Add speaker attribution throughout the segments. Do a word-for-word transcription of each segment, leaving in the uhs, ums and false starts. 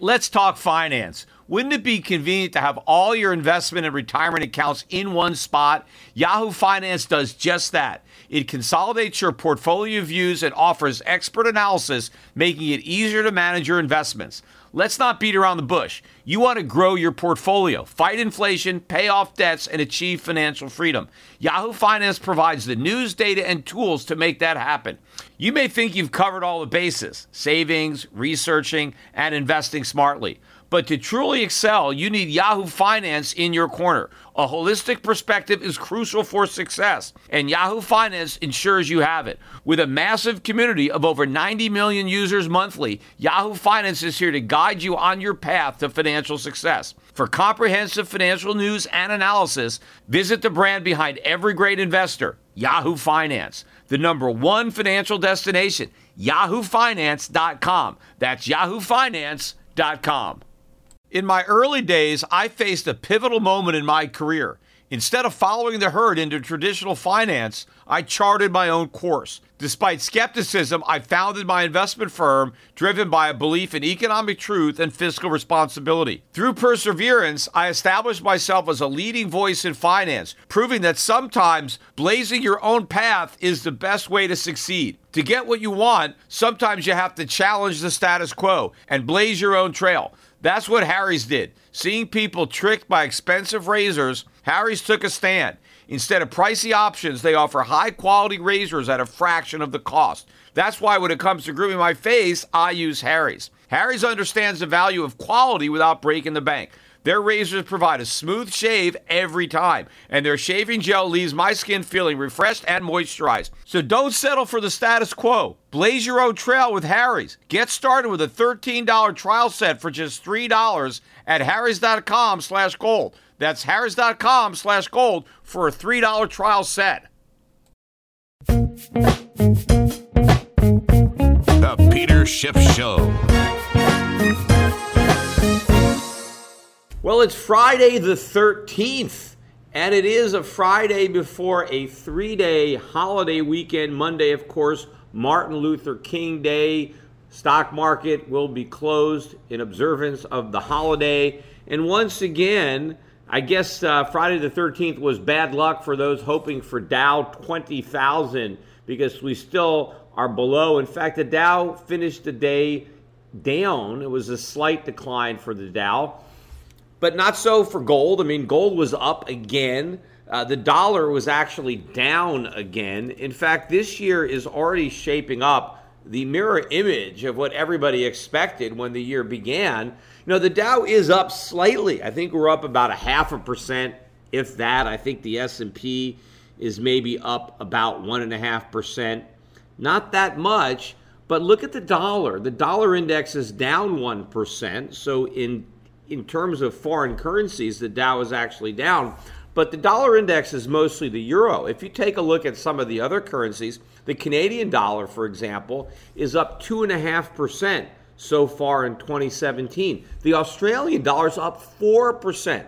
Speaker 1: Let's talk finance. Wouldn't it be convenient to have all your investment and retirement accounts in one spot? Yahoo Finance does just that. It consolidates your portfolio views and offers expert analysis, making it easier to manage your investments. Let's not beat around the bush. You want to grow your portfolio, fight inflation, pay off debts, and achieve financial freedom. Yahoo Finance provides the news, data, and tools to make that happen. You may think you've covered all the bases, savings, researching, and investing smartly. But to truly excel, you need Yahoo Finance in your corner. A holistic perspective is crucial for success, and Yahoo Finance ensures you have it. With a massive community of over ninety million users monthly, Yahoo Finance is here to guide you on your path to financial success. For comprehensive financial news and analysis, visit the brand behind every great investor, Yahoo Finance, the number one financial destination, yahoo finance dot com. That's yahoo finance dot com. In my early days, I faced a pivotal moment in my career. Instead of following the herd into traditional finance, I charted my own course. Despite skepticism, I founded my investment firm driven by a belief in economic truth and fiscal responsibility. Through perseverance, I established myself as a leading voice in finance, proving that sometimes blazing your own path is the best way to succeed. To get what you want, sometimes you have to challenge the status quo and blaze your own trail. That's what Harry's did. Seeing people tricked by expensive razors, Harry's took a stand. Instead of pricey options, they offer high-quality razors at a fraction of the cost. That's why when it comes to grooming my face, I use Harry's. Harry's understands the value of quality without breaking the bank. Their razors provide a smooth shave every time, and their shaving gel leaves my skin feeling refreshed and moisturized. So don't settle for the status quo. Blaze your own trail with Harry's. Get started with a thirteen dollars trial set for just three dollars at harrys.com slash gold. That's harrys.com slash gold for a three dollars trial set.
Speaker 2: The Peter Schiff Show.
Speaker 1: Well, it's Friday the thirteenth, and it is a Friday before a three-day holiday weekend. Monday, of course, Martin Luther King Day. Stock market will be closed in observance of the holiday. And once again, I guess uh, Friday the thirteenth was bad luck for those hoping for Dow twenty thousand because we still are below. In fact, the Dow finished the day down. It was a slight decline for the Dow. But not so for gold. I mean, gold was up again. Uh, the dollar was actually down again. In fact, this year is already shaping up the mirror image of what everybody expected when the year began. You know, the Dow is up slightly. I think we're up about a half a percent, if that. I think the S and P is maybe up about one and a half percent. Not that much, but look at the dollar. The dollar index is down one percent. So in In terms of foreign currencies, the Dow is actually down. But the dollar index is mostly the euro. If you take a look at some of the other currencies, the Canadian dollar, for example, is up two point five percent so far in twenty seventeen. The Australian dollar is up four percent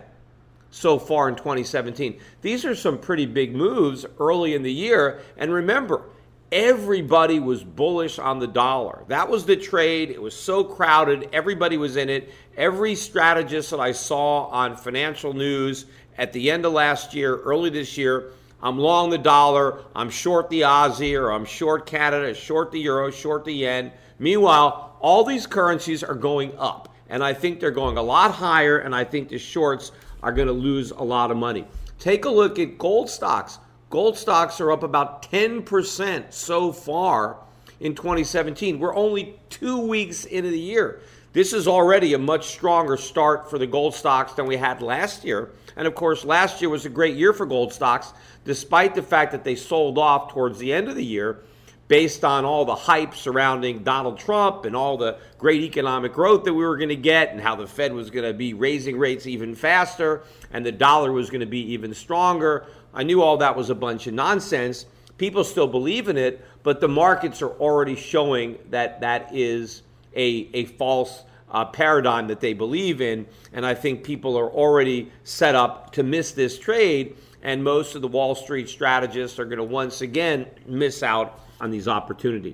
Speaker 1: so far in twenty seventeen. These are some pretty big moves early in the year. And remember, everybody was bullish on the dollar. That was the trade. It was so crowded. Everybody was in it. Every strategist that I saw on financial news at the end of last year, early this year, I'm long the dollar, I'm short the Aussie, or I'm short Canada, short the euro, short the yen. Meanwhile, all these currencies are going up. And I think they're going a lot higher, and I think the shorts are going to lose a lot of money. Take a look at gold stocks. Gold stocks are up about ten percent so far in twenty seventeen. We're only two weeks into the year. This is already a much stronger start for the gold stocks than we had last year. And of course, last year was a great year for gold stocks, despite the fact that they sold off towards the end of the year based on all the hype surrounding Donald Trump and all the great economic growth that we were going to get and how the Fed was going to be raising rates even faster and the dollar was going to be even stronger. I knew all that was a bunch of nonsense. People still believe in it, but the markets are already showing that that is a, a false uh, paradigm that they believe in. And I think people are already set up to miss this trade. And most of the Wall Street strategists are going to once again miss out on these opportunities.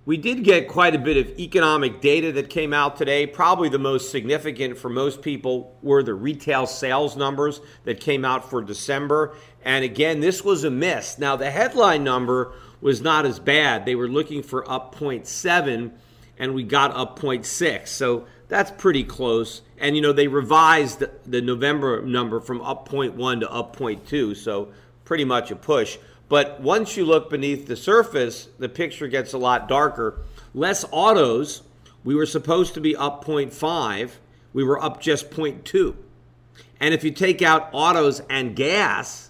Speaker 1: We did get quite a bit of economic data that came out today. Probably the most significant for most people were the retail sales numbers that came out for December. And again, this was a miss. Now, the headline number was not as bad. They were looking for up zero point seven, and we got up zero point six. So that's pretty close. And, you know, they revised the November number from up zero point one to up zero point two, so pretty much a push. But once you look beneath the surface, the picture gets a lot darker. Less autos. We were supposed to be up zero point five. We were up just zero point two. And if you take out autos and gas,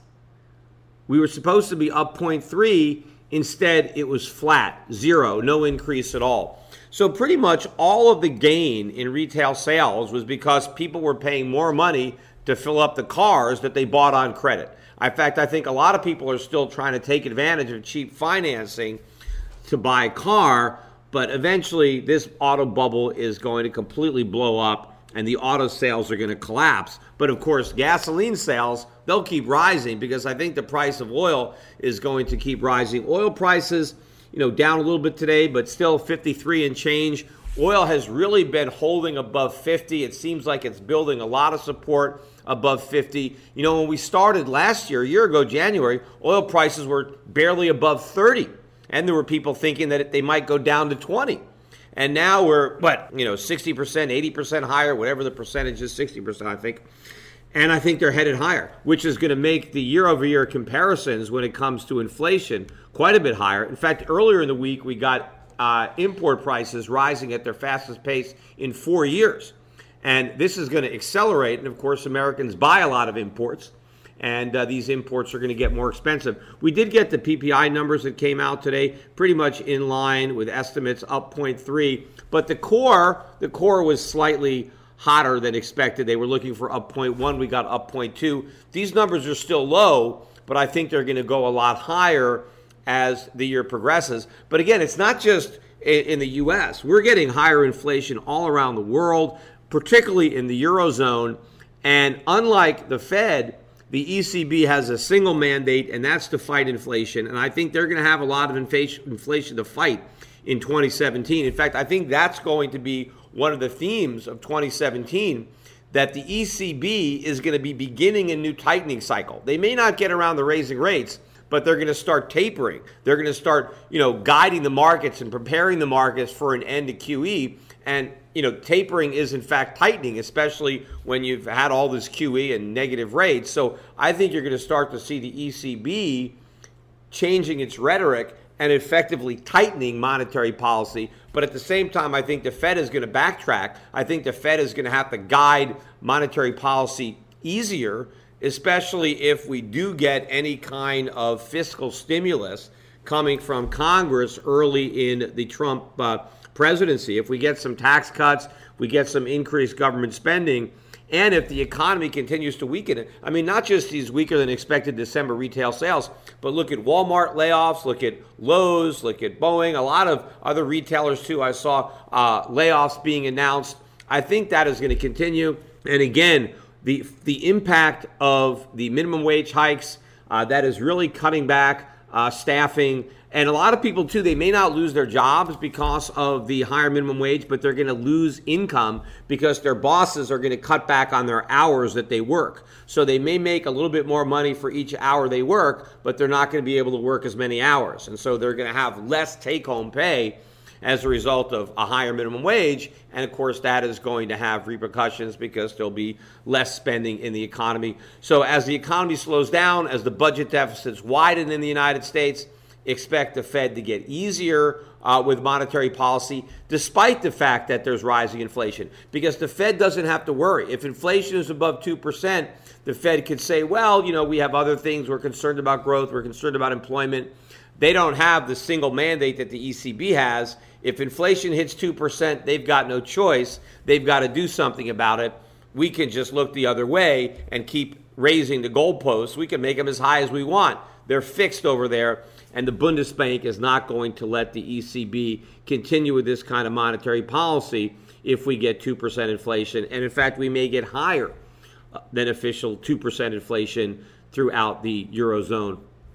Speaker 1: we were supposed to be up zero point three. Instead, it was flat, zero, no increase at all. So pretty much all of the gain in retail sales was because people were paying more money to fill up the cars that they bought on credit. In fact, I think a lot of people are still trying to take advantage of cheap financing to buy a car, but eventually this auto bubble is going to completely blow up and the auto sales are going to collapse. But of course, gasoline sales, they'll keep rising because I think the price of oil is going to keep rising. Oil prices, you know, down a little bit today, but still fifty-three and change. Oil has really been holding above fifty. It seems like it's building a lot of support above fifty. You know, when we started last year, a year ago, January, oil prices were barely above thirty. And there were people thinking that they might go down to twenty. And now we're, what, you know, sixty percent, eighty percent higher, whatever the percentage is, sixty percent, I think. And I think they're headed higher, which is going to make the year-over-year comparisons when it comes to inflation quite a bit higher. In fact, earlier in the week, we got uh, import prices rising at their fastest pace in four years. And this is going to accelerate. And, of course, Americans buy a lot of imports. And uh, these imports are going to get more expensive. We did get the P P I numbers that came out today, pretty much in line with estimates, up zero point three. But the core, the core was slightly hotter than expected. They were looking for up zero point one. We got up zero point two. These numbers are still low, but I think they're going to go a lot higher as the year progresses. But again, it's not just in the U S. We're getting higher inflation all around the world, particularly in the Eurozone. And unlike the Fed, the E C B has a single mandate, and that's to fight inflation. And I think they're going to have a lot of inflation to fight in twenty seventeen. In fact, I think that's going to be one of the themes of twenty seventeen, that the E C B is going to be beginning a new tightening cycle. They may not get around to raising rates, but they're going to start tapering. They're going to start, you know, guiding the markets and preparing the markets for an end to Q E. And, you know, tapering is in fact tightening, especially when you've had all this Q E and negative rates. So I think you're going to start to see the E C B changing its rhetoric and effectively tightening monetary policy. But at the same time, I think the Fed is going to backtrack. I think the Fed is going to have to guide monetary policy easier, especially if we do get any kind of fiscal stimulus coming from Congress early in the Trump uh, presidency. If we get some tax cuts, we get some increased government spending, and if the economy continues to weaken, I mean, not just these weaker than expected December retail sales, but look at Walmart layoffs, look at Lowe's, look at Boeing, a lot of other retailers too. I saw uh, layoffs being announced. I think that is going to continue. And again, the the impact of the minimum wage hikes, uh, that is really cutting back uh, staffing. And a lot of people, too, they may not lose their jobs because of the higher minimum wage, but they're going to lose income because their bosses are going to cut back on their hours that they work. So they may make a little bit more money for each hour they work, but they're not going to be able to work as many hours. And so they're going to have less take-home pay as a result of a higher minimum wage. And, of course, that is going to have repercussions because there'll be less spending in the economy. So as the economy slows down, as the budget deficits widen in the United States, expect the Fed to get easier uh, with monetary policy, despite the fact that there's rising inflation. Because the Fed doesn't have to worry. If inflation is above two percent, the Fed could say, well, you know, we have other things. We're concerned about growth. We're concerned about employment. They don't have the single mandate that the E C B has. If inflation hits two percent, they've got no choice. They've got to do something about it. We can just look the other way and keep raising the goalposts. We can make them as high as we want. They're fixed over there. And the Bundesbank is not going to let the E C B continue with this kind of monetary policy if we get two percent inflation. And in fact, we may get higher than official two percent inflation throughout the Eurozone.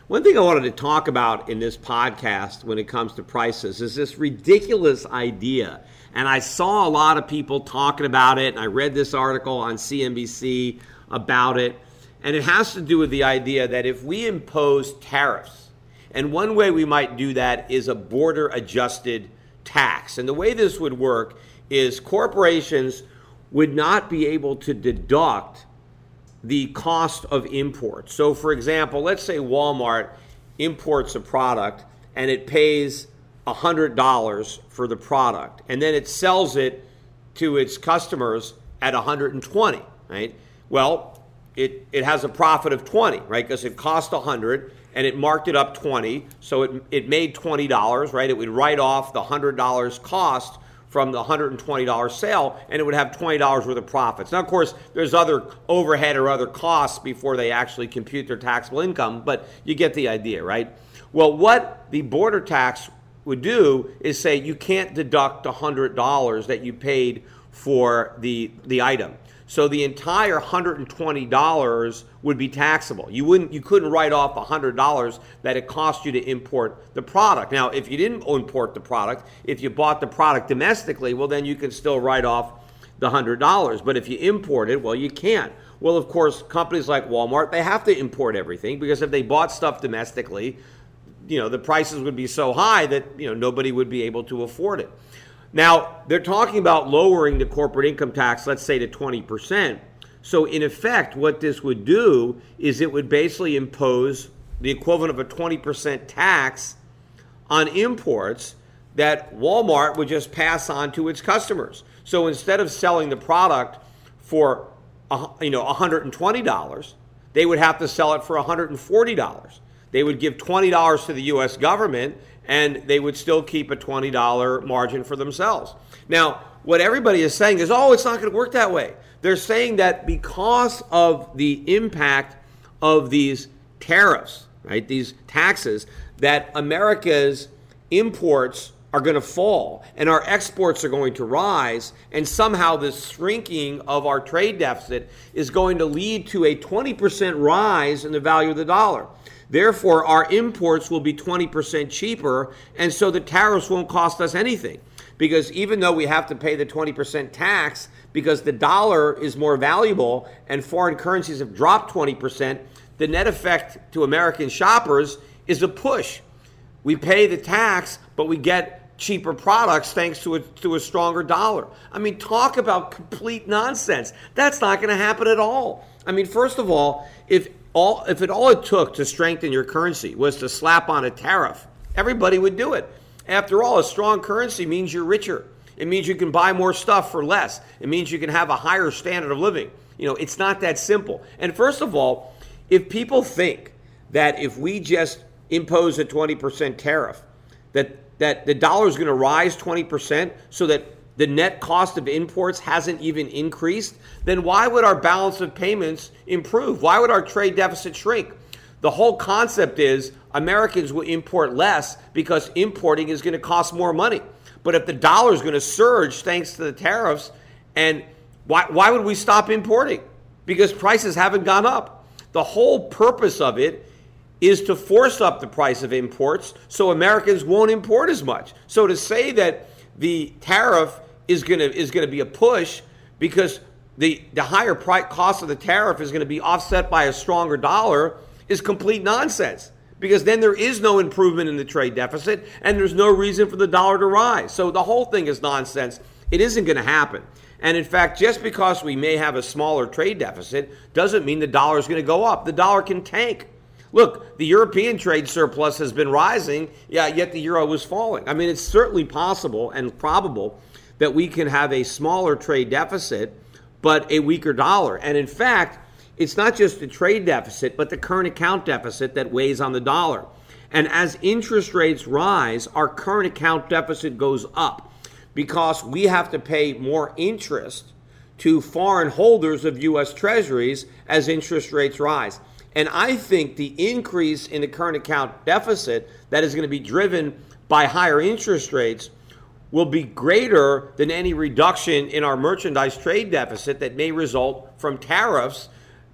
Speaker 1: One thing I wanted to talk about in this podcast when it comes to prices is this ridiculous idea. And I saw a lot of people talking about it, and I read this article on C N B C about it. And it has to do with the idea that if we impose tariffs, and one way we might do that is a border-adjusted tax. And the way this would work is corporations would not be able to deduct the cost of imports. So, for example, let's say Walmart imports a product and it pays one hundred dollars for the product, and then it sells it to its customers at one hundred twenty dollars, right? Well, it, it has a profit of twenty dollars, right? Because it cost one hundred dollars and it marked it up twenty dollars, so it, it made twenty dollars, right? It would write off the one hundred dollars cost from the one hundred twenty dollars sale, and it would have twenty dollars worth of profits. Now, of course, there's other overhead or other costs before they actually compute their taxable income, but you get the idea, right? Well, what the border tax would do is say you can't deduct one hundred dollars that you paid for the, the item. So the entire one hundred twenty dollars would be taxable. You wouldn't, you couldn't write off one hundred dollars that it cost you to import the product. Now, if you didn't import the product, if you bought the product domestically, well, then you can still write off the one hundred dollars. But if you import it, well, you can't. Well, of course, companies like Walmart, they have to import everything because if they bought stuff domestically, you know, the prices would be so high that, you know, nobody would be able to afford it. Now, they're talking about lowering the corporate income tax, let's say to twenty percent. So in effect, what this would do is it would basically impose the equivalent of a twenty percent tax on imports that Walmart would just pass on to its customers. So instead of selling the product for, you know, one hundred twenty dollars, they would have to sell it for one hundred forty dollars. They would give twenty dollars to the U S government, and they would still keep a twenty dollars margin for themselves. Now, what everybody is saying is, oh, it's not going to work that way. They're saying that because of the impact of these tariffs, right, these taxes, that America's imports are going to fall and our exports are going to rise, and somehow this shrinking of our trade deficit is going to lead to a twenty percent rise in the value of the dollar. Therefore, our imports will be twenty percent cheaper, and so the tariffs won't cost us anything. Because even though we have to pay the twenty percent tax because the dollar is more valuable and foreign currencies have dropped twenty percent, the net effect to American shoppers is a push. We pay the tax, but we get cheaper products thanks to a, to a stronger dollar. I mean, talk about complete nonsense. That's not going to happen at all. I mean, first of all, if all if it all it took to strengthen your currency was to slap on a tariff, everybody would do it. After all, a strong currency means you're richer. It means you can buy more stuff for less. It means you can have a higher standard of living. You know, it's not that simple. And first of all, if people think that if we just impose a twenty percent tariff, that, that the dollar is going to rise twenty percent so that the net cost of imports hasn't even increased, then why would our balance of payments improve? Why would our trade deficit shrink? The whole concept is Americans will import less because importing is going to cost more money. But if the dollar is going to surge thanks to the tariffs, and why, why would we stop importing? Because prices haven't gone up. The whole purpose of it is to force up the price of imports so Americans won't import as much. So to say that the tariff is going to is going to be a push because the, the higher price cost of the tariff is going to be offset by a stronger dollar is complete nonsense, because then there is no improvement in the trade deficit and there's no reason for the dollar to rise. So the whole thing is nonsense. It isn't going to happen. And in fact, just because we may have a smaller trade deficit doesn't mean the dollar is going to go up. The dollar can tank. Look, the European trade surplus has been rising, yeah, yet the euro was falling. I mean, it's certainly possible and probable that we can have a smaller trade deficit, but a weaker dollar. And in fact, it's not just the trade deficit, but the current account deficit that weighs on the dollar. And as interest rates rise, our current account deficit goes up because we have to pay more interest to foreign holders of U S Treasuries as interest rates rise. And I think the increase in the current account deficit that is going to be driven by higher interest rates will be greater than any reduction in our merchandise trade deficit that may result from tariffs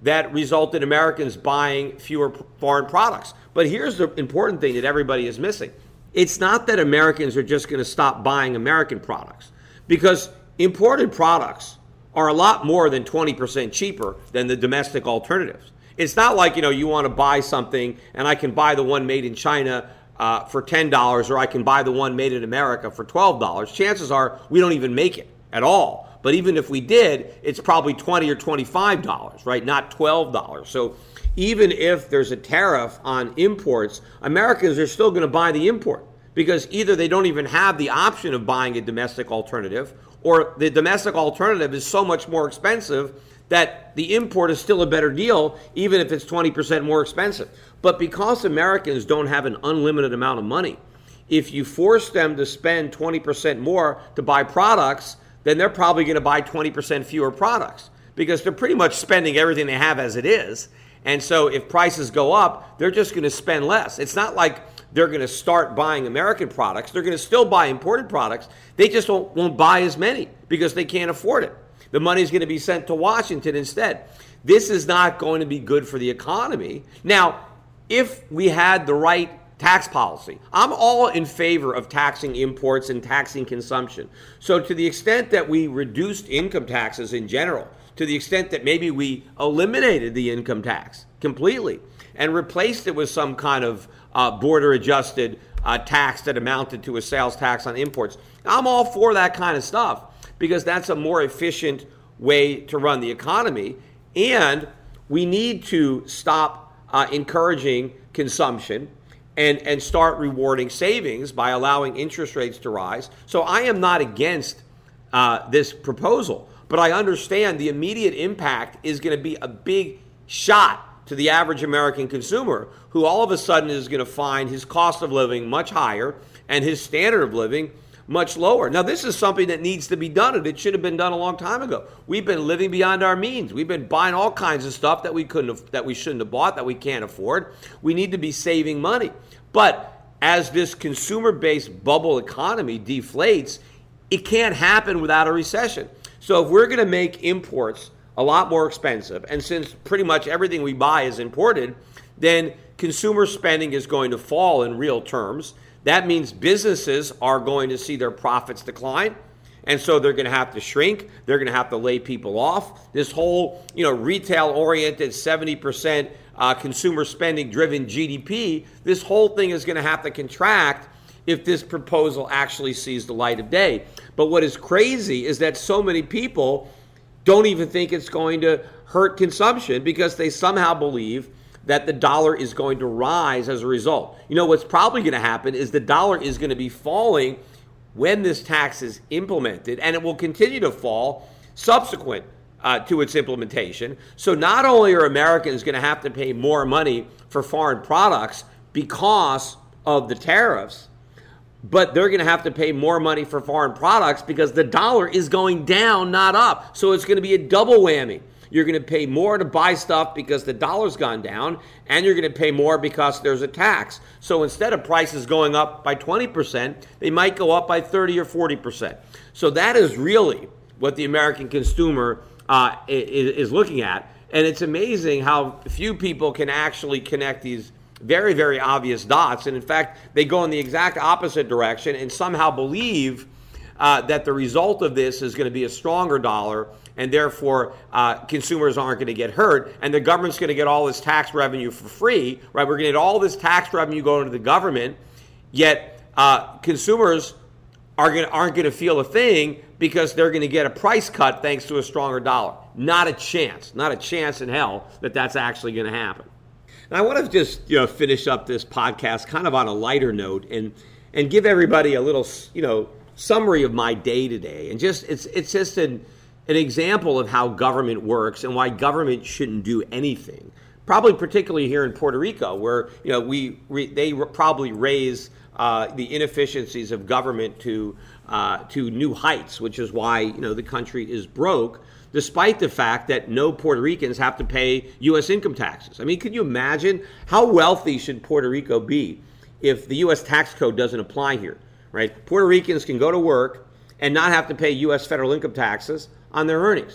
Speaker 1: that result in Americans buying fewer foreign products. But here's the important thing that everybody is missing. It's not that Americans are just going to stop buying American products, because imported products are a lot more than twenty percent cheaper than the domestic alternatives. It's not like, you know, you want to buy something and I can buy the one made in China uh, for ten dollars, or I can buy the one made in America for twelve dollars. Chances are we don't even make it at all. But even if we did, it's probably twenty or twenty-five dollars, right? Not twelve dollars. So even if there's a tariff on imports, Americans are still going to buy the import, because either they don't even have the option of buying a domestic alternative, or the domestic alternative is so much more expensive that the import is still a better deal, even if it's twenty percent more expensive. But because Americans don't have an unlimited amount of money, if you force them to spend twenty percent more to buy products, then they're probably going to buy twenty percent fewer products, because they're pretty much spending everything they have as it is. And so if prices go up, they're just going to spend less. It's not like they're going to start buying American products. They're going to still buy imported products. They just won't, won't buy as many because they can't afford it. The money's going to be sent to Washington instead. This is not going to be good for the economy. Now, if we had the right tax policy, I'm all in favor of taxing imports and taxing consumption. So to the extent that we reduced income taxes in general, to the extent that maybe we eliminated the income tax completely and replaced it with some kind of uh, border-adjusted uh, tax that amounted to a sales tax on imports, I'm all for that kind of stuff, because that's a more efficient way to run the economy. And we need to stop uh, encouraging consumption and, and start rewarding savings by allowing interest rates to rise. So I am not against uh, this proposal, but I understand the immediate impact is going to be a big shot to the average American consumer, who all of a sudden is going to find his cost of living much higher and his standard of living much lower. Now, this is something that needs to be done, and it should have been done a long time ago. We've been living beyond our means. We've been buying all kinds of stuff that we couldn't have, that we shouldn't have bought, that we can't afford. We need to be saving money. But as this consumer-based bubble economy deflates, it can't happen without a recession. So if we're going to make imports a lot more expensive, and since pretty much everything we buy is imported, then consumer spending is going to fall in real terms. That means businesses are going to see their profits decline, and so they're going to have to shrink. They're going to have to lay people off. This whole, you know, retail-oriented seventy percent uh, consumer spending-driven G D P, this whole thing is going to have to contract if this proposal actually sees the light of day. But what is crazy is that so many people don't even think it's going to hurt consumption, because they somehow believe that the dollar is going to rise as a result. You know, what's probably going to happen is the dollar is going to be falling when this tax is implemented, and it will continue to fall subsequent uh, to its implementation. So not only are Americans going to have to pay more money for foreign products because of the tariffs, but they're going to have to pay more money for foreign products because the dollar is going down, not up. So it's going to be a double whammy. You're going to pay more to buy stuff because the dollar's gone down, and you're going to pay more because there's a tax. So instead of prices going up by twenty percent, they might go up by thirty or forty percent. So that is really what the American consumer uh, is, is looking at. And it's amazing how few people can actually connect these very, very obvious dots. And in fact, they go in the exact opposite direction and somehow believe uh, that the result of this is going to be a stronger dollar, and therefore uh, consumers aren't going to get hurt, and the government's going to get all this tax revenue for free, right? We're going to get all this tax revenue going to the government, yet uh, consumers are going to, aren't going to feel a thing because they're going to get a price cut thanks to a stronger dollar. Not a chance, not a chance in hell that that's actually going to happen. And I want to just, you know, finish up this podcast kind of on a lighter note and and give everybody a little, you know, summary of my day today. And just it's it's just an an example of how government works and why government shouldn't do anything. Probably particularly here in Puerto Rico, where, you know, we, we they probably raise uh, the inefficiencies of government to uh, to new heights, which is why, you know, the country is broke, despite the fact that no Puerto Ricans have to pay U S income taxes. I mean, can you imagine how wealthy should Puerto Rico be if the U S tax code doesn't apply here, right? Puerto Ricans can go to work and not have to pay U S federal income taxes on their earnings.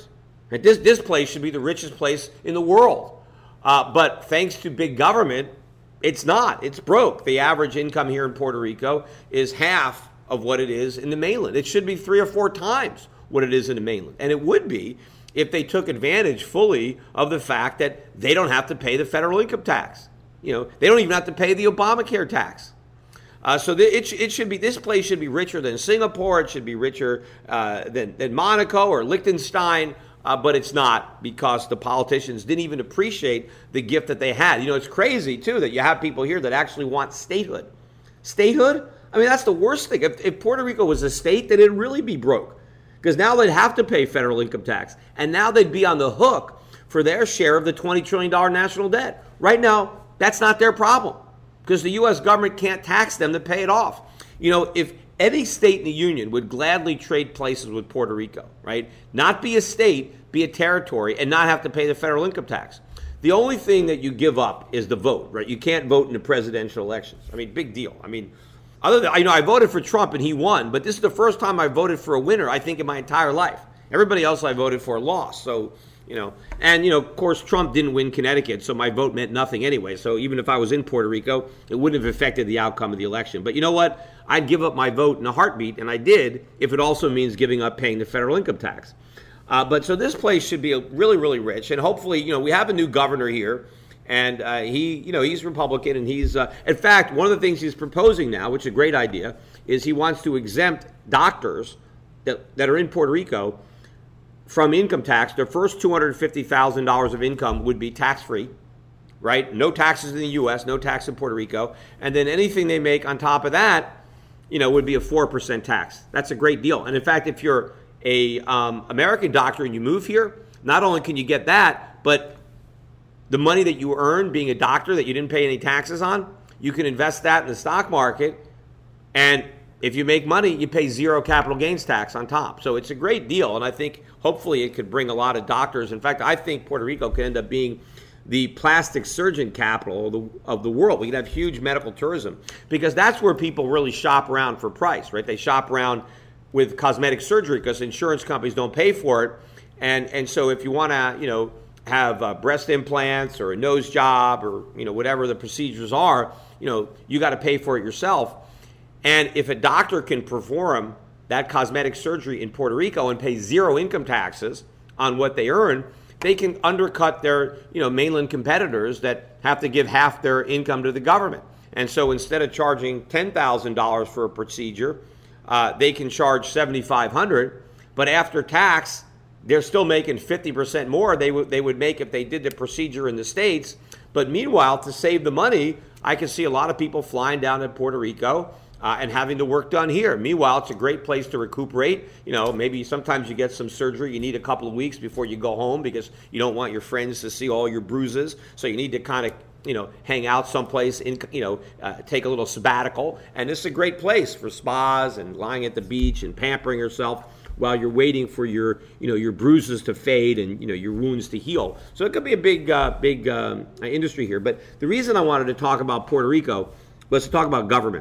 Speaker 1: Right? This, this place should be the richest place in the world. Uh, but thanks to big government, it's not. It's broke. The average income here in Puerto Rico is half of what it is in the mainland. It should be three or four times what it is in the mainland. And it would be if they took advantage fully of the fact that they don't have to pay the federal income tax. You know, they don't even have to pay the Obamacare tax. Uh, so the, it, it should be, this place should be richer than Singapore. It should be richer uh, than, than Monaco or Liechtenstein. Uh, but it's not, because the politicians didn't even appreciate the gift that they had. You know, it's crazy, too, that you have people here that actually want statehood. Statehood? I mean, that's the worst thing. If, if Puerto Rico was a state, then it'd really be broke, because now they'd have to pay federal income tax. And now they'd be on the hook for their share of the twenty trillion dollars national debt. Right now, that's not their problem, because the U S government can't tax them to pay it off. You know, if any state in the union would gladly trade places with Puerto Rico, right? Not be a state, be a territory, and not have to pay the federal income tax. The only thing that you give up is the vote, right? You can't vote in the presidential elections. I mean, big deal. I mean, other than, you know, I voted for Trump and he won, but this is the first time I voted for a winner, I think, in my entire life. Everybody else I voted for lost. So, you know, and, you know, of course, Trump didn't win Connecticut, so my vote meant nothing anyway. So even if I was in Puerto Rico, it wouldn't have affected the outcome of the election. But you know what? I'd give up my vote in a heartbeat, and I did, if it also means giving up paying the federal income tax. Uh, but so this place should be really, really rich, and hopefully, you know, we have a new governor here, and uh, he, you know, he's Republican, and he's, uh, in fact, one of the things he's proposing now, which is a great idea, is he wants to exempt doctors that, that are in Puerto Rico from income tax. Their first two hundred fifty thousand dollars of income would be tax-free, right? No taxes in the U S, no tax in Puerto Rico, and then anything they make on top of that, you know, would be a four percent tax. That's a great deal. And in fact, if you're a um, American doctor and you move here, not only can you get that, but the money that you earn being a doctor that you didn't pay any taxes on, you can invest that in the stock market, and if you make money, you pay zero capital gains tax on top. So it's a great deal, and I think hopefully it could bring a lot of doctors. In fact, I think Puerto Rico could end up being the plastic surgeon capital of the, of the world. We could have huge medical tourism, because that's where people really shop around for price, right? They shop around with cosmetic surgery because insurance companies don't pay for it. And and so if you want to, you know, have uh, breast implants or a nose job or, you know, whatever the procedures are, you know, you got to pay for it yourself. And if a doctor can perform that cosmetic surgery in Puerto Rico and pay zero income taxes on what they earn, they can undercut their, you know, mainland competitors that have to give half their income to the government. And so instead of charging ten thousand dollars for a procedure, uh, they can charge seven thousand five hundred dollars, but after tax, they're still making fifty percent more they would they would make if they did the procedure in the States. But meanwhile, to save the money, I can see a lot of people flying down to Puerto Rico Uh, and having the work done here. Meanwhile, it's a great place to recuperate. You know, maybe sometimes you get some surgery. You need a couple of weeks before you go home because you don't want your friends to see all your bruises. So you need to kind of, you know, hang out someplace, in, you know, uh, take a little sabbatical. And this is a great place for spas and lying at the beach and pampering yourself while you're waiting for your, you know, your bruises to fade and, you know, your wounds to heal. So it could be a big, uh, big um, industry here. But the reason I wanted to talk about Puerto Rico was to talk about government.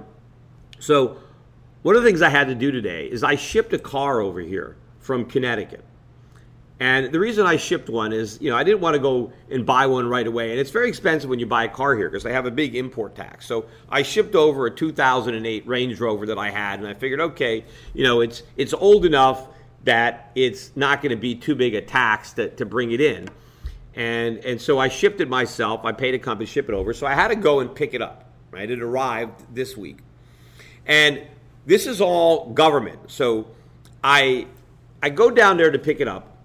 Speaker 1: So one of the things I had to do today is I shipped a car over here from Connecticut. And the reason I shipped one is, you know, I didn't want to go and buy one right away. And it's very expensive when you buy a car here because they have a big import tax. So I shipped over a two thousand eight Range Rover that I had. And I figured, okay, you know, it's it's old enough that it's not going to be too big a tax to, to bring it in. And, and so I shipped it myself. I paid a company to ship it over. So I had to go and pick it up, right? It arrived this week. And this is all government. So I I go down there to pick it up.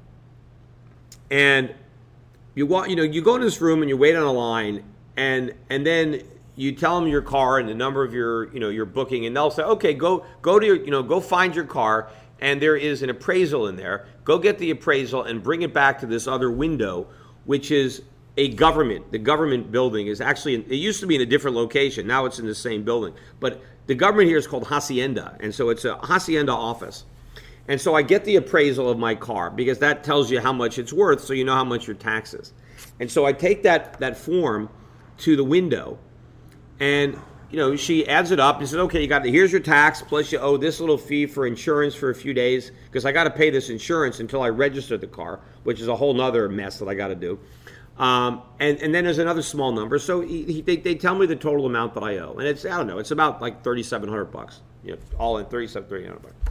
Speaker 1: And you want, you know, you go in this room and you wait on a line, and and then you tell them your car and the number of your, you know, your booking, and they'll say, okay, go go to your, you know, go find your car, and there is an appraisal in there. Go get the appraisal and bring it back to this other window, which is a government. The government building is actually, in, it used to be in a different location. Now it's in the same building. But the government here is called Hacienda, and so it's a Hacienda office. And so I get the appraisal of my car because that tells you how much it's worth, so you know how much your tax is. And so I take that, that form to the window, and you know, she adds it up and says, okay, you got the, here's your tax, plus you owe this little fee for insurance for a few days, because I got to pay this insurance until I register the car, which is a whole nother mess that I got to do. Um, and, and then there's another small number. So he, he, they, they tell me the total amount that I owe. And it's, I don't know, it's about like thirty-seven hundred bucks, you know, all in thirty-seven, thirty-eight hundred bucks.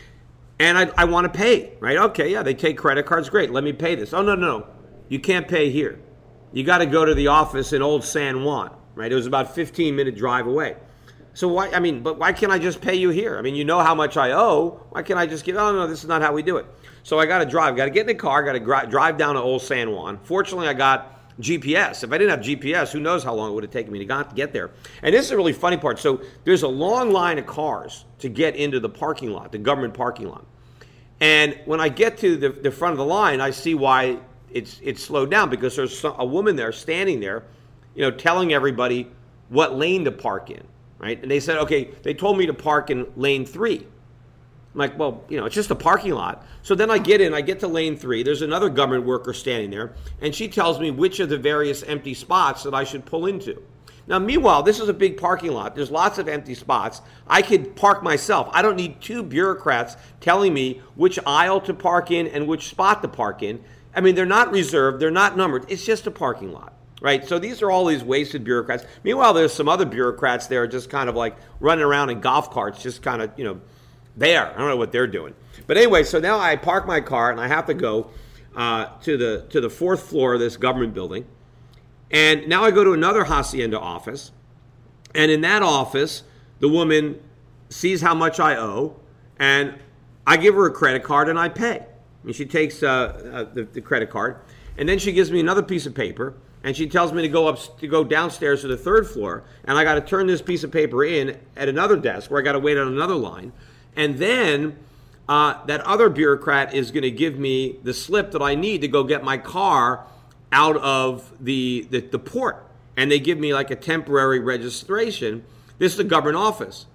Speaker 1: And I, I want to pay, right? Okay, yeah, they take credit cards. Great, let me pay this. Oh, no, no, no. You can't pay here. You got to go to the office in Old San Juan, right? It was about a fifteen-minute drive away. So why, I mean, but why can't I just pay you here? I mean, you know how much I owe. Why can't I just give, oh, no, this is not how we do it. So I got to drive. Got to get in the car. Got to gr- drive down to Old San Juan. Fortunately, I got G P S. If I didn't have G P S, who knows how long it would have taken me to got, get there. And this is a really funny part. So there's a long line of cars to get into the parking lot, the government parking lot. And when I get to the, the front of the line, I see why it's it's slowed down, because there's a woman there standing there, you know, telling everybody what lane to park in, right? And they said, okay, they told me to park in lane three. I'm like, well, you know, it's just a parking lot. So then I get in, I get to lane three. There's another government worker standing there, and she tells me which of the various empty spots that I should pull into. Now, meanwhile, this is a big parking lot. There's lots of empty spots. I could park myself. I don't need two bureaucrats telling me which aisle to park in and which spot to park in. I mean, they're not reserved. They're not numbered. It's just a parking lot, right? So these are all these wasted bureaucrats. Meanwhile, there's some other bureaucrats there just kind of like running around in golf carts, just kind of, you know, there. I don't know what they're doing. But anyway, so now I park my car, and I have to go uh, to the to the fourth floor of this government building. And now I go to another Hacienda office, and in that office, the woman sees how much I owe, and I give her a credit card, and I pay. And she takes uh, uh, the, the credit card, and then she gives me another piece of paper, and she tells me to go up to go downstairs to the third floor, and I got to turn this piece of paper in at another desk where I got to wait on another line, and then uh, that other bureaucrat is going to give me the slip that I need to go get my car out of the, the the port, and they give me like a temporary registration. This is the government office.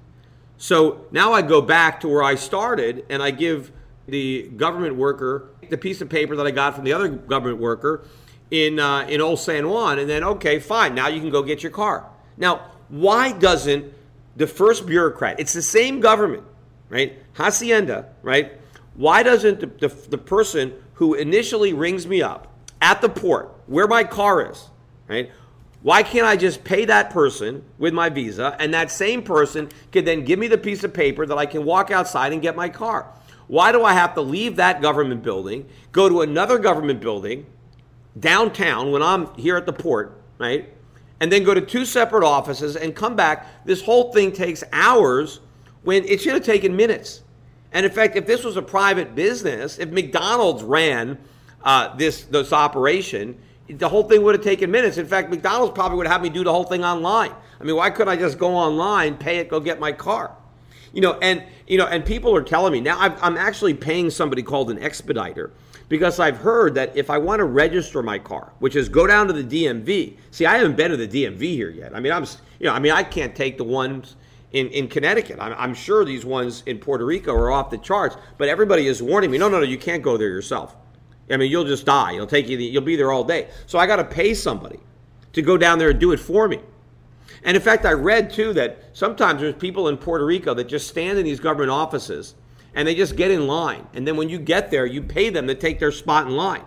Speaker 1: So now I go back to where I started, and I give the government worker the piece of paper that I got from the other government worker in uh, in Old San Juan, and then, okay, fine, now you can go get your car. Now, why doesn't the first bureaucrat, it's the same government, right, Hacienda, right, why doesn't the, the, the person who initially rings me up at the port, where my car is, right? Why can't I just pay that person with my Visa, and that same person can then give me the piece of paper that I can walk outside and get my car? Why do I have to leave that government building, go to another government building downtown when I'm here at the port, right? And then go to two separate offices and come back? This whole thing takes hours when it should have taken minutes. And in fact, if this was a private business, if McDonald's ran Uh, this this operation, the whole thing would have taken minutes. In fact, McDonald's probably would have had me do the whole thing online. I mean, why couldn't I just go online, pay it, go get my car? You know, and you know, and people are telling me now I've, I'm actually paying somebody called an expediter, because I've heard that if I want to register my car, which is go down to the D M V. See, I haven't been to the D M V here yet. I mean, I'm you know, I mean, I can't take the ones in in Connecticut. I'm, I'm sure these ones in Puerto Rico are off the charts, but everybody is warning me, no, no, no, you can't go there yourself. I mean, you'll just die. It'll take you. You'll be there all day. So I got to pay somebody to go down there and do it for me. And in fact, I read too that sometimes there's people in Puerto Rico that just stand in these government offices and they just get in line. And then when you get there, you pay them to take their spot in line.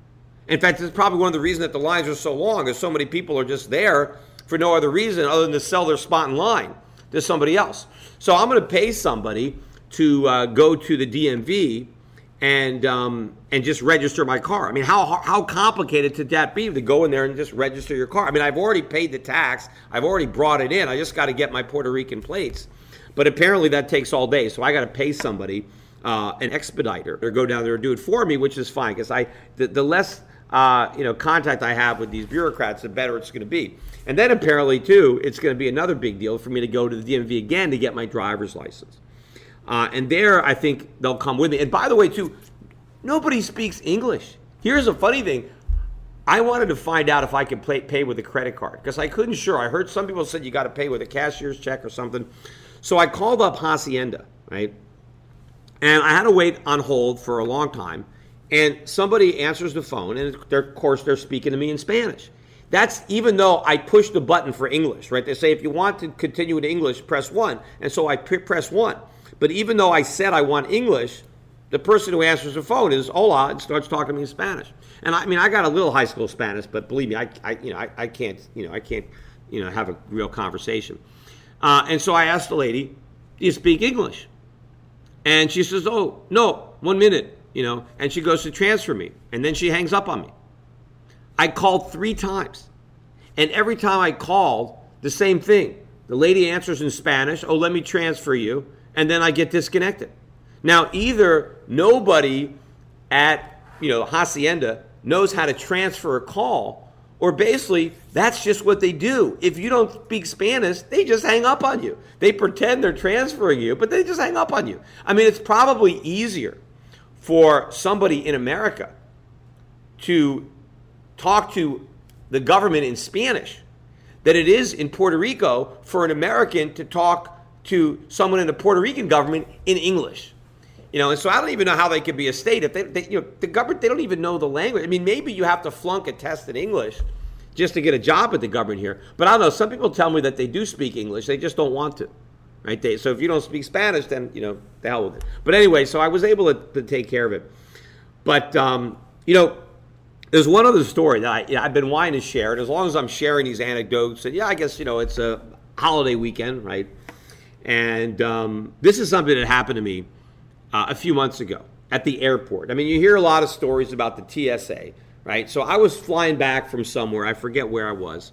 Speaker 1: In fact, it's probably one of the reasons that the lines are so long, is so many people are just there for no other reason other than to sell their spot in line to somebody else. So I'm going to pay somebody to uh, go to the D M V and um, and just register my car. I mean, how how complicated could that be, to go in there and just register your car? I mean, I've already paid the tax. I've already brought it in. I just got to get my Puerto Rican plates. But apparently that takes all day, so I got to pay somebody, uh, an expediter, or go down there and do it for me, which is fine, because I the, the less uh, you know contact I have with these bureaucrats, the better it's going to be. And then apparently, too, it's going to be another big deal for me to go to the D M V again to get my driver's license. Uh, and there, I think they'll come with me. And by the way, too, nobody speaks English. Here's a funny thing. I wanted to find out if I could pay, pay with a credit card, because I couldn't sure. I heard some people said you got to pay with a cashier's check or something. So I called up Hacienda, right? And I had to wait on hold for a long time. And somebody answers the phone, and they're, of course, they're speaking to me in Spanish. That's even though I push the button for English, right? They say if you want to continue in English, press one. And so I p- press one. But even though I said I want English, the person who answers the phone is hola and starts talking to me in Spanish. And I mean, I got a little high school Spanish, but believe me, I, I you know, I, I can't, you know, I can't, you know, have a real conversation. Uh, and so I asked the lady, do you speak English? And she says, oh, no, one minute, you know, and she goes to transfer me. And then she hangs up on me. I called three times. And every time I called, the same thing. The lady answers in Spanish, oh, let me transfer you. And then I get disconnected. Now, either nobody at, you know, Hacienda knows how to transfer a call, or basically that's just what they do. If you don't speak Spanish, they just hang up on you. They pretend they're transferring you, but they just hang up on you. I mean, it's probably easier for somebody in America to talk to the government in Spanish than it is in Puerto Rico for an American to talk to someone in the Puerto Rican government in English. You know, and so I don't even know how they could be a state if they, they, you know, the government, they don't even know the language. I mean, maybe you have to flunk a test in English just to get a job at the government here. But I don't know. Some people tell me that they do speak English. They just don't want to, right? They, so if you don't speak Spanish, then, you know, the hell with it. But anyway, so I was able to, to take care of it. But, um, you know, there's one other story that I, yeah, I've been wanting to share. And as long as I'm sharing these anecdotes, and yeah, I guess, you know, it's a holiday weekend, right? And um, this is something that happened to me Uh, a few months ago at the airport. I mean, you hear a lot of stories about the T S A, right? So I was flying back from somewhere. I forget where I was.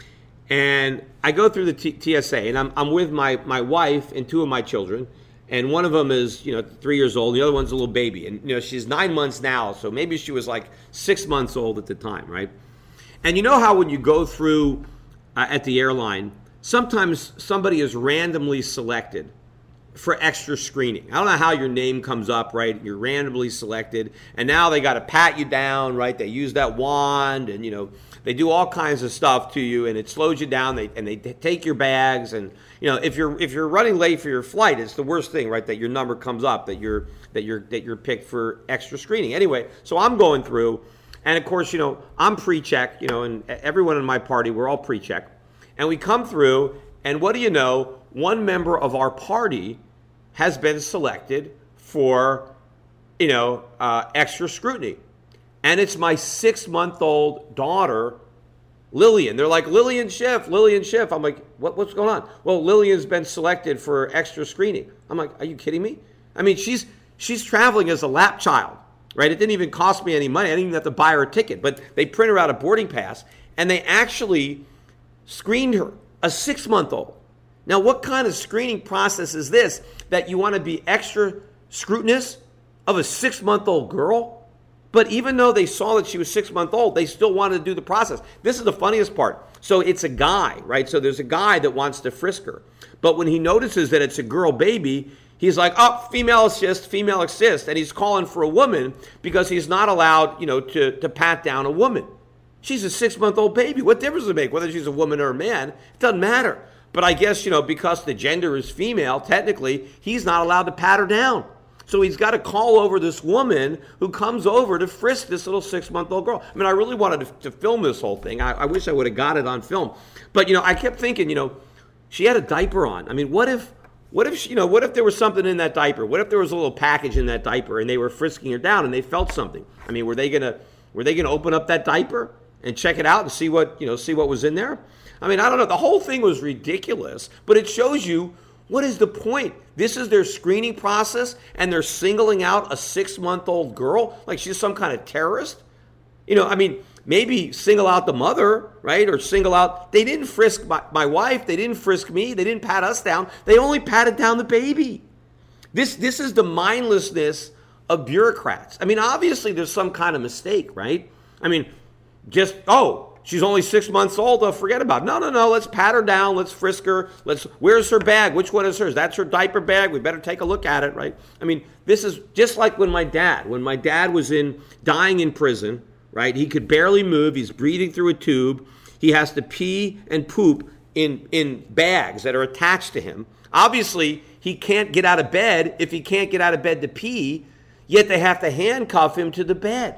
Speaker 1: And I go through the T- TSA, and I'm, I'm with my, my wife and two of my children. And one of them is, you know, three years old. The other one's a little baby. And, you know, she's nine months now. So maybe she was like six months old at the time, right? And you know how when you go through uh, at the airline, sometimes somebody is randomly selected for extra screening. I don't know how your name comes up, right? You're randomly selected, and now they got to pat you down, right? They use that wand, and you know they do all kinds of stuff to you, and it slows you down. They and they take your bags, and you know if you're if you're running late for your flight, it's the worst thing, right? That your number comes up, that you're that you're that you're picked for extra screening. Anyway, so I'm going through, and of course, you know I'm pre-check, you know, and everyone in my party, we're all pre-check, and we come through, and what do you know? One member of our party has been selected for, you know, uh, extra scrutiny. And it's my six-month-old daughter, Lillian. They're like, Lillian Schiff, Lillian Schiff. I'm like, what, what's going on? Well, Lillian's been selected for extra screening. I'm like, are you kidding me? I mean, she's she's traveling as a lap child, right? It didn't even cost me any money. I didn't even have to buy her a ticket. But they print her out a boarding pass, and they actually screened her, a six-month-old. Now, what kind of screening process is this that you want to be extra scrutinous of a six-month-old girl? But even though they saw that she was six-month-old, they still wanted to do the process. This is the funniest part. So it's a guy, right? So there's a guy that wants to frisk her. But when he notices that it's a girl baby, he's like, oh, female assist, female assist. And he's calling for a woman because he's not allowed, you know, to, to pat down a woman. She's a six-month-old baby. What difference does it make whether she's a woman or a man? It doesn't matter. But I guess, you know, because the gender is female, technically, he's not allowed to pat her down. So he's got to call over this woman who comes over to frisk this little six-month-old girl. I mean, I really wanted to, to film this whole thing. I, I wish I would have got it on film. But, you know, I kept thinking, you know, she had a diaper on. I mean, what if, what if, she, you know, what if there was something in that diaper? What if there was a little package in that diaper and they were frisking her down and they felt something? I mean, were they going to, were they going to open up that diaper and check it out and see what, you know, see what was in there? I mean, I don't know. The whole thing was ridiculous, but it shows you what is the point. This is their screening process, and they're singling out a six-month-old girl like she's some kind of terrorist. You know, I mean, maybe single out the mother, right, or single out. They didn't frisk my, my wife. They didn't frisk me. They didn't pat us down. They only patted down the baby. This, this is the mindlessness of bureaucrats. I mean, obviously there's some kind of mistake, right? I mean, just, oh, she's only six months old. I'll forget about it. No, no, no. Let's pat her down. Let's frisk her. Let's. Where's her bag? Which one is hers? That's her diaper bag. We better take a look at it, right? I mean, this is just like when my dad, when my dad was in dying in prison, right? He could barely move. He's breathing through a tube. He has to pee and poop in in bags that are attached to him. Obviously, he can't get out of bed if he can't get out of bed to pee. Yet they have to handcuff him to the bed.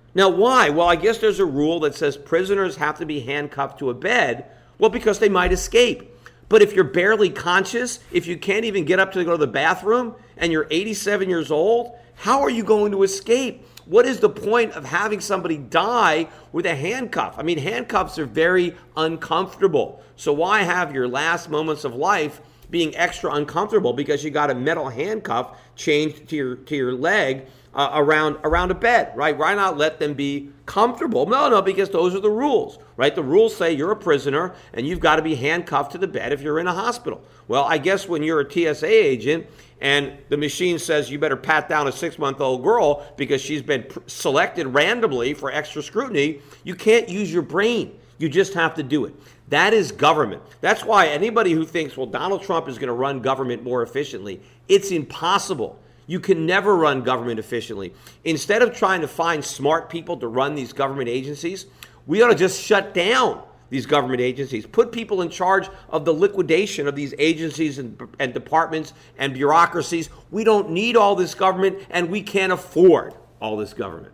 Speaker 1: Now, why? Well, I guess there's a rule that says prisoners have to be handcuffed to a bed. Well, because they might escape. But if you're barely conscious, if you can't even get up to go to the bathroom, and you're eighty-seven years old, how are you going to escape? What is the point of having somebody die with a handcuff? I mean, handcuffs are very uncomfortable. So why have your last moments of life being extra uncomfortable because you got a metal handcuff chained to your to your leg uh, around around a bed, right? Why not let them be comfortable? No, no, because those are the rules, right? The rules say you're a prisoner and you've got to be handcuffed to the bed if you're in a hospital. Well, I guess when you're a T S A agent and the machine says you better pat down a six-month-old girl because she's been pr- selected randomly for extra scrutiny, you can't use your brain. You just have to do it. That is government. That's why anybody who thinks, well, Donald Trump is going to run government more efficiently, it's impossible. You can never run government efficiently. Instead of trying to find smart people to run these government agencies, we ought to just shut down these government agencies. Put people in charge of the liquidation of these agencies and, and departments and bureaucracies. We don't need all this government, and we can't afford all this government.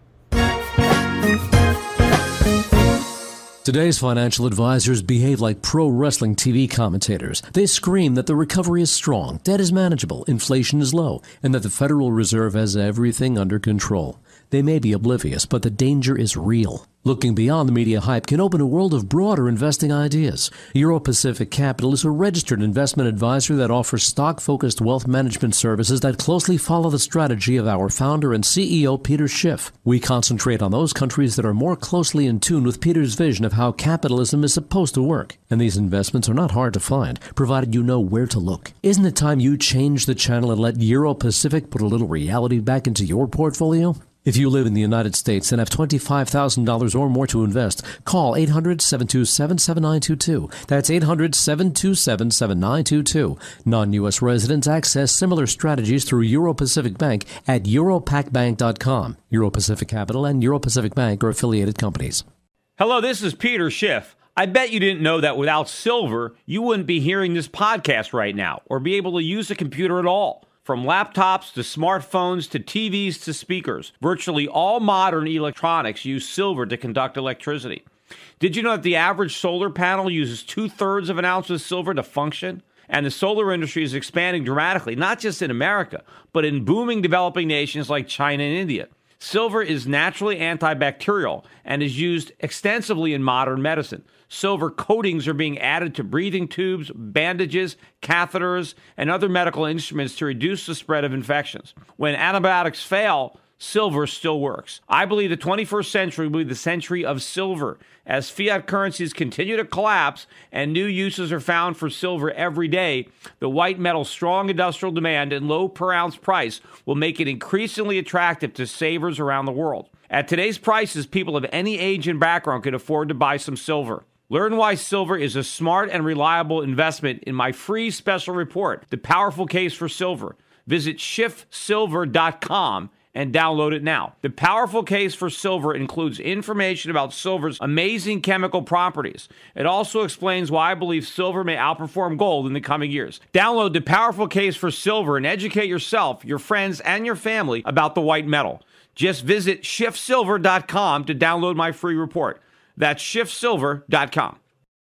Speaker 3: Today's financial advisors behave like pro wrestling T V commentators. They scream that the recovery is strong, debt is manageable, inflation is low, and that the Federal Reserve has everything under control. They may be oblivious, but the danger is real. Looking beyond the media hype can open a world of broader investing ideas. Euro Pacific Capital is a registered investment advisor that offers stock-focused wealth management services that closely follow the strategy of our founder and C E O, Peter Schiff. We concentrate on those countries that are more closely in tune with Peter's vision of how capitalism is supposed to work. And these investments are not hard to find, provided you know where to look. Isn't it time you change the channel and let Euro Pacific put a little reality back into your portfolio? If you live in the United States and have twenty-five thousand dollars or more to invest, call eight hundred, seven two seven, seven nine two two. That's eight hundred, seven two seven, seven nine two two. Non-U S residents access similar strategies through Euro Pacific Bank at euro pac bank dot com. Euro Pacific Capital and Euro Pacific Bank are affiliated companies.
Speaker 4: Hello, this is Peter Schiff. I bet you didn't know that without silver, you wouldn't be hearing this podcast right now or be able to use a computer at all. From laptops to smartphones to T Vs to speakers, virtually all modern electronics use silver to conduct electricity. Did you know that the average solar panel uses two-thirds of an ounce of silver to function? And the solar industry is expanding dramatically, not just in America, but in booming developing nations like China and India. Silver is naturally antibacterial and is used extensively in modern medicine. Silver coatings are being added to breathing tubes, bandages, catheters, and other medical instruments to reduce the spread of infections. When antibiotics fail, silver still works. I believe the twenty-first century will be the century of silver. As fiat currencies continue to collapse and new uses are found for silver every day, the white metal's strong industrial demand and low per ounce price will make it increasingly attractive to savers around the world. At today's prices, people of any age and background can afford to buy some silver. Learn why silver is a smart and reliable investment in my free special report, The Powerful Case for Silver. Visit schiff silver dot com and download it now. The Powerful Case for Silver includes information about silver's amazing chemical properties. It also explains why I believe silver may outperform gold in the coming years. Download The Powerful Case for Silver and educate yourself, your friends, and your family about the white metal. Just visit schiff silver dot com to download my free report. That's schiff silver dot com.